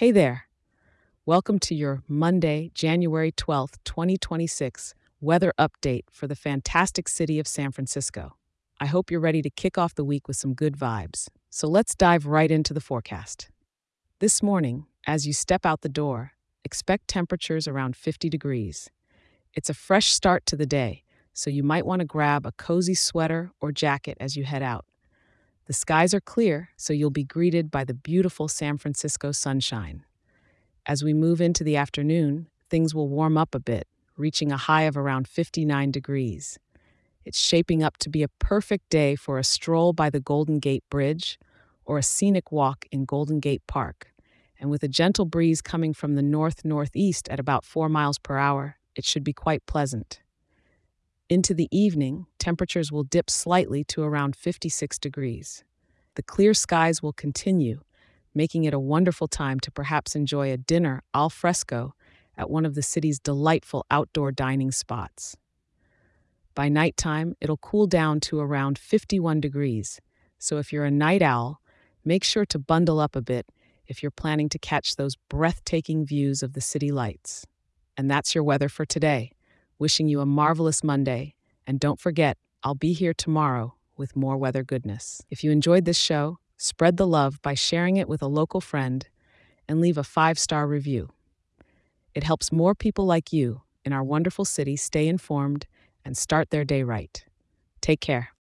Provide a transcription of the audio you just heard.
Hey there. Welcome to your Monday, January 12th, 2026 weather update for the fantastic city of San Francisco. I hope you're ready to kick off the week with some good vibes. So let's dive right into the forecast. This morning, as you step out the door, expect temperatures around 50 degrees. It's a fresh start to the day, so you might want to grab a cozy sweater or jacket as you head out. The skies are clear, so you'll be greeted by the beautiful San Francisco sunshine. As we move into the afternoon, things will warm up a bit, reaching a high of around 59 degrees. It's shaping up to be a perfect day for a stroll by the Golden Gate Bridge or a scenic walk in Golden Gate Park. And with a gentle breeze coming from the north-northeast at about 4 miles per hour, it should be quite pleasant. Into the evening, temperatures will dip slightly to around 56 degrees. The clear skies will continue, making it a wonderful time to perhaps enjoy a dinner al fresco at one of the city's delightful outdoor dining spots. By nighttime, it'll cool down to around 51 degrees, so if you're a night owl, make sure to bundle up a bit if you're planning to catch those breathtaking views of the city lights. And that's your weather for today. Wishing you a marvelous Monday, and don't forget, I'll be here tomorrow with more weather goodness. If you enjoyed this show, spread the love by sharing it with a local friend and leave a 5-star review. It helps more people like you in our wonderful city stay informed and start their day right. Take care.